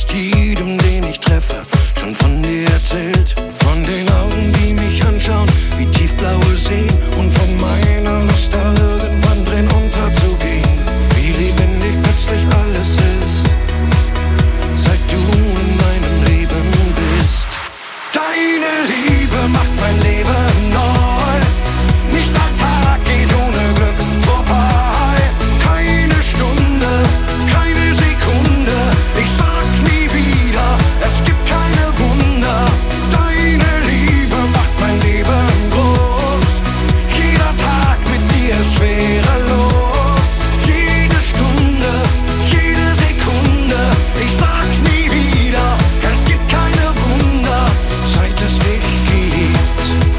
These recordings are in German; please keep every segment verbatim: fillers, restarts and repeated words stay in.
fast jedem, den ich treffe, schon von dir erzählt. Von den Augen, die mich anschauen, wie tiefblaue Seen. Und von meiner Lust, da irgendwann drin unterzugehen. Wie lebendig plötzlich alles ist, seit du in meinem Leben bist. Deine Liebe macht mein Leben neu. Nicht ein Tag geht ohne Glück vorbei. Keine Stunde, keine Sekunde. Ich sag nie wieder, es gibt keine Wunder. Deine Liebe macht mein Leben groß. Jeder Tag mit dir ist schwerelos. Jede Stunde, jede Sekunde. Ich sag nie wieder, es gibt keine Wunder, seit es dich gibt.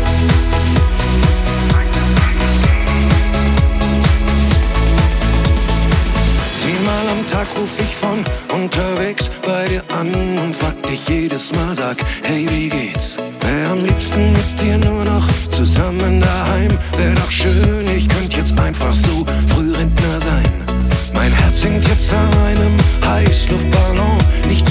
Seit es dich gibt. Zehnmal am Tag ruf ich von unterwegs bei dir an und frag dich jedes Mal, sag, hey, wie geht's? Wär am liebsten mit dir nur noch zusammen daheim. Wär doch schön, ich könnt jetzt einfach so Frührentner sein. Mein Herz hängt jetzt an einem Heißluftballon. Nicht